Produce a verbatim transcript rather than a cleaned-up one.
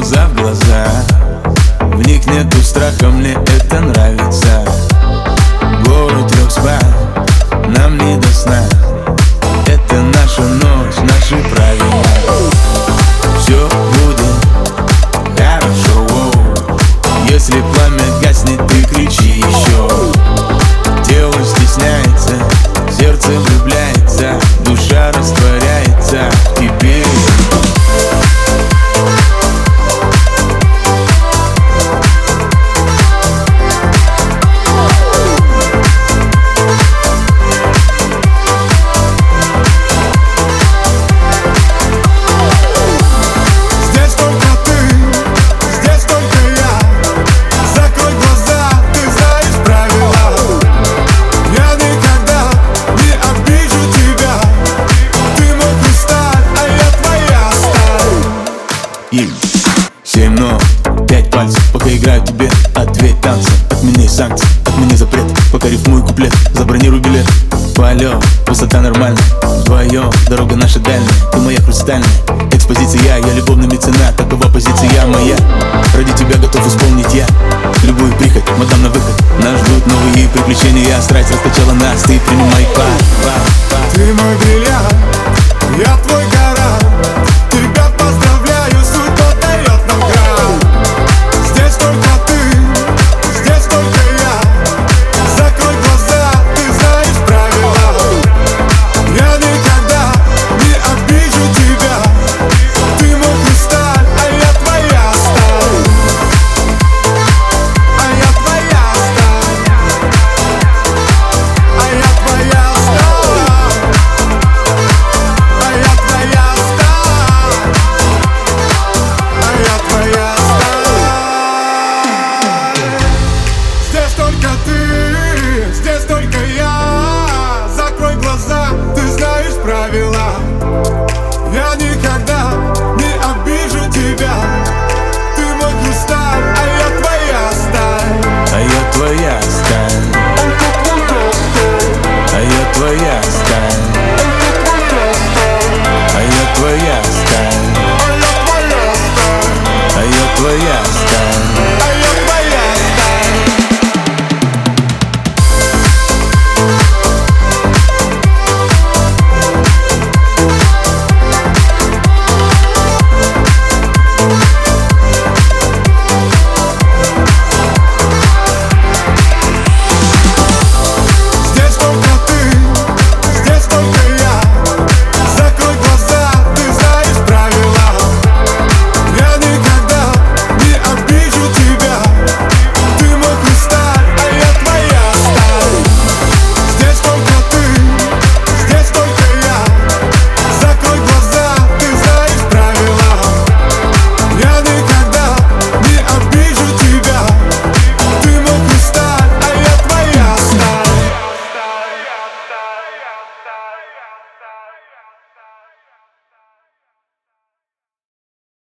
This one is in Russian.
глаза в глаза. В них нету страха, мне это нравится. Город трех спа, нам не до сна. Это наша ночь, наши правила. Все будет хорошо. Если пламя гаснет, ты кричи еще. Тело стесняется, сердце влюбляется, душа растворяется в тебе. Семь, но пять пальцев, пока играю тебе, ответь танцы. Отмени санкции, отмени запрет, пока рифмую куплет. Забронируй билет, полет, высота нормальная. Вдвоем, дорога наша дальняя, ты моя хрустальная экспозиция, я любовный меценат, такова позиция моя. Ради тебя готов исполнить я любую прихоть, мадам на выход. Нас ждут новые приключения, страсть раскачала нас, ты принимай пар. Ты мой бриллиант,